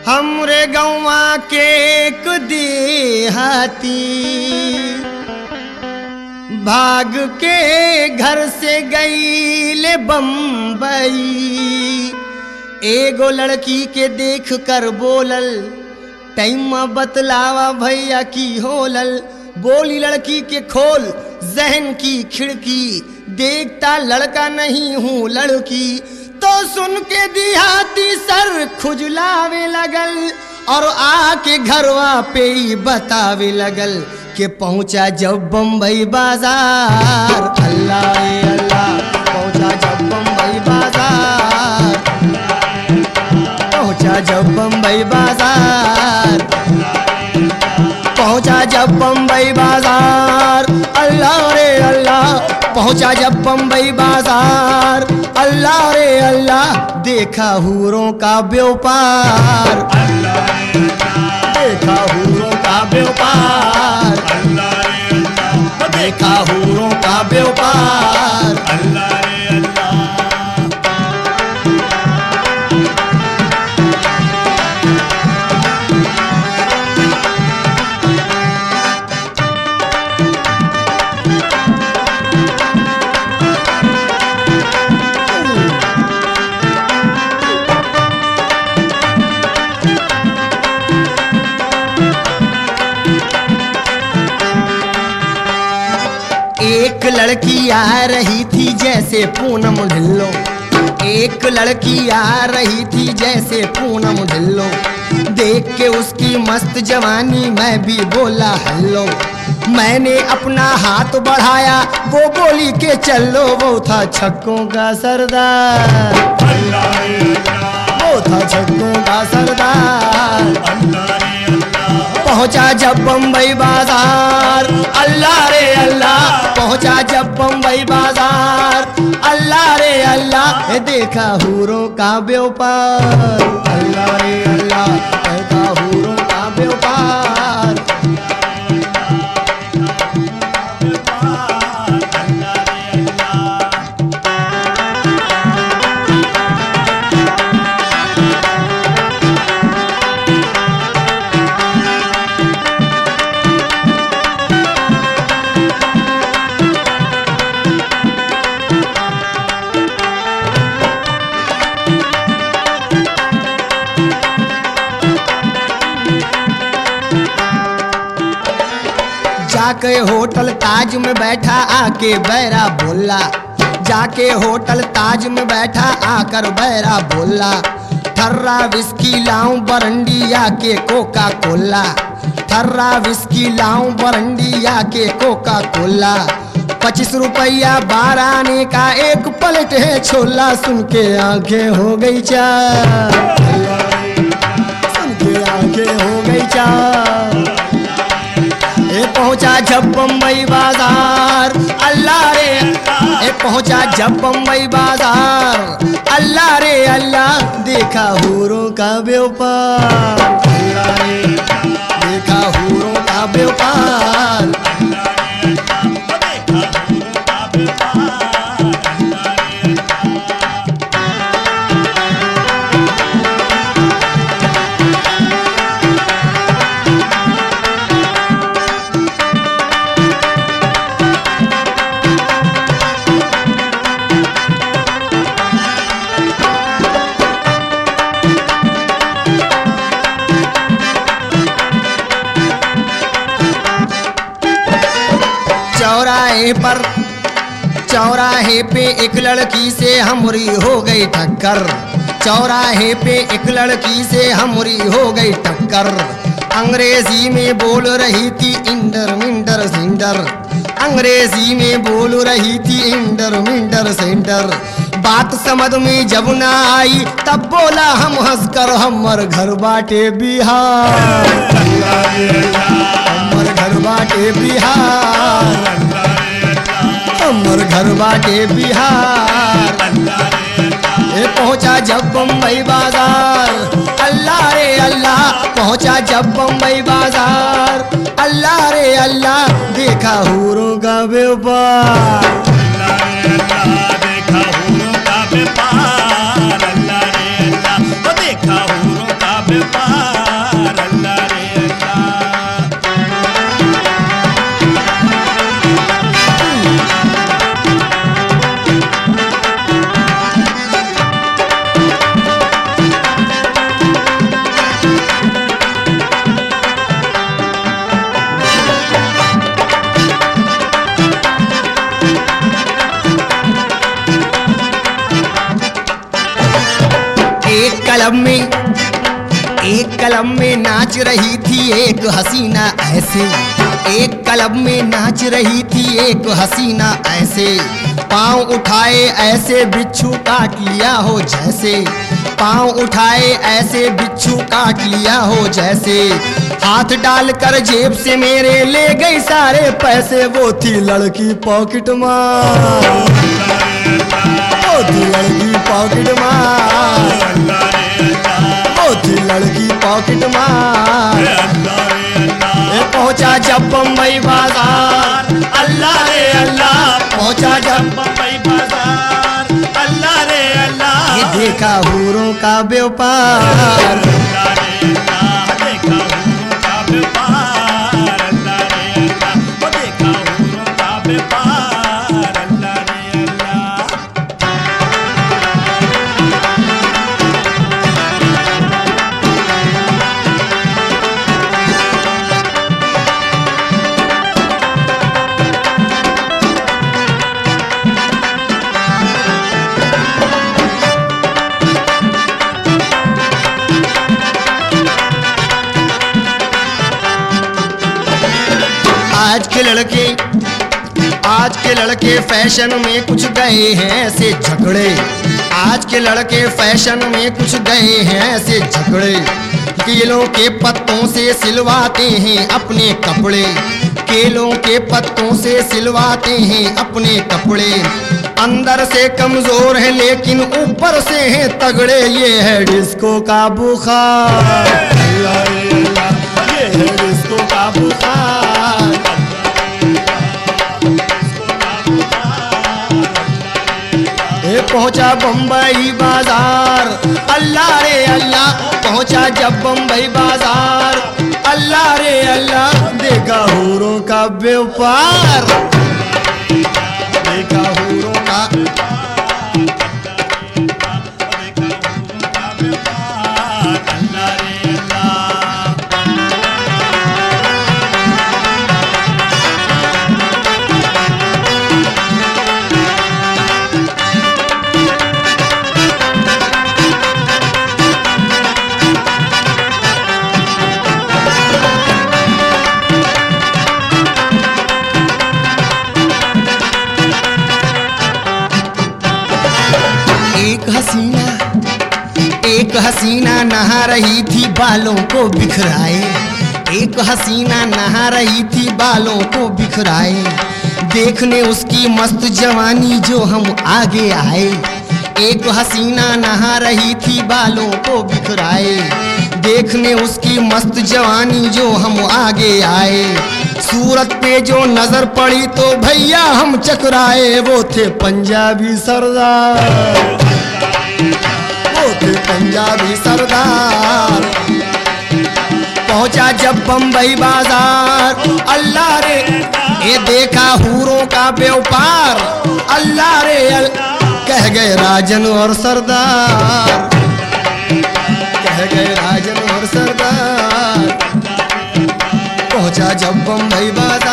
हमरे गौवा के एक देहाती भाग के घर से गईले बम्बई। एगो लड़की के देख कर बोलल, टाइम बतलावा भैया की होलल। बोली लड़की के खोल जहन की खिड़की, देखता लड़का नहीं हूँ लड़की। तो सुन के देहाती सर खुजलावे लगल और आके घरवा पे ही बतावे लगल कि पहुंचा जब बम्बई बाजार। अल्लाह ए अल्लाह, पहुंचा जब बम्बई बाजार, पहुंचा जब बम्बई बाजार, पहुंचा जब बम्बई बाजार। अल्लाह रे अल्लाह, पहुंचा जब बम्बई बाजार। अल्लाह रे अल्लाह, देखा हूरों का व्यापार, देखा हूरों का व्यापार, देखा हूरों का व्यापार। एक लड़की आ रही थी जैसे पूनम ढिल्लो, एक लड़की आ रही थी जैसे पूनम ढिल्लो। देख के उसकी मस्त जवानी मैं भी बोला हेलो। मैंने अपना हाथ बढ़ाया, वो बोली के चलो। वो था छक्कों का सरदार, वो था छक्कों का सरदार। पहुंचा जब बम्बई बाजार, अल्लाह रे अल्लाह, पहुंचा जब बम्बई बाजार। अल्लाह रे अल्लाह, देखा हूरों का व्यापार। अल्लाह रे अल्लाह, देखा हूरों का व्यापार। जाके होटल ताज में बैठा आके बैरा बोला, जाके होटल ताज में बैठा आकर बैरा बोला। ठर्रा विस्की लाऊं बरंडी आके कोका कोला, ठर्रा विस्की लाऊं बरंडी आके कोका कोला। 25 रुपया 12 आने का एक पलट है छोला। सुन के आंखें हो गई चार, सुन के आंखें हो गई चार। पहुंचा जब बम्बई बाजार, अल्लाह रे, पहुंचा जब बम्बई बाजार। अल्लाह रे अल्लाह, देखा हूरों का व्यापार। अल्लाह रे, देखा हूरों का व्यापार। चौराहे पे एक लड़की से हमरी हो गई टक्कर, चौराहे पे एक लड़की से हमरी हो गई टक्कर। अंग्रेजी में बोल रही थी इंडर मिंडर सेंटर, अंग्रेजी में बोल रही थी इंडर मिंडर सेंटर। बात समझ में जब ना आई तब बोला हम हंसकर, हमर घर बाटे बिहार, हमर घर बाटे बिहार, हमर घर बाटे बिहार। पहुंचा जब बम्बई बाजार, अल्लाह रे अल्लाह, पहुंचा जब बम्बई बाजार। अल्लाह रे अल्लाह, देखा हूरों का व्यापार। देखा हूरों का व्यापार, अल्लाह रे अल्लाह, देखा हूरों का व्यापार। क्लब में नाच रही थी एक हसीना ऐसे, एक क्लब में नाच रही थी एक हसीना ऐसे, पाँव उठाए ऐसे बिच्छू काट लिया हो जैसे, पाँव उठाए ऐसे बिच्छू काट लिया हो जैसे, हाथ डालकर जेब से मेरे ले गई सारे पैसे, वो थी लड़की पॉकेट मार, वो थी लड़की पॉकेट मार, वो थी लड़की पॉकेट मार। पहुंचा जब बम्बई बाजार, अल्लाह रे अल्लाह, पहुंचा जब बम्बई बाजार, अल्लाह रे अल्लाह, ये देखा हूरों का व्यापार, आज के लड़के फैशन में कुछ गए हैं ऐसे झगड़े, आज के लड़के फैशन में कुछ गए हैं ऐसे झगड़े, केलों के पत्तों से सिलवाते हैं अपने कपड़े, केलों के पत्तों से सिलवाते हैं अपने कपड़े, अंदर से कमजोर है लेकिन ऊपर से है तगड़े, ये है डिस्को का बुखार, ये है डिस्को का बुखार। पहुंचा बम्बई बाजार, अल्लाह रे अल्लाह, पहुंचा जब बम्बई बाजार, अल्लाह रे अल्लाह, देखा हूरों का व्यापार, देखा हूरों का एक हसीना नहा रही थी बालों को बिखराए, एक हसीना नहा रही थी बालों को बिखराए, देखने उसकी मस्त जवानी जो हम आगे आए, एक हसीना नहा रही थी बालों को बिखराए, देखने उसकी मस्त जवानी जो हम आगे आए, सूरत पे जो नजर पड़ी तो भैया हम चकराए, वो थे पंजाबी सरदार, वो थे पंजाबी सरदार। पहुंचा जब बम्बई बाजार, अल्लाह रे, ये देखा हूरों का व्यापार, अल्लाह रे कह गए राजन और सरदार, कह गए राजन और सरदार। पहुंचा जब बम्बई बाजार,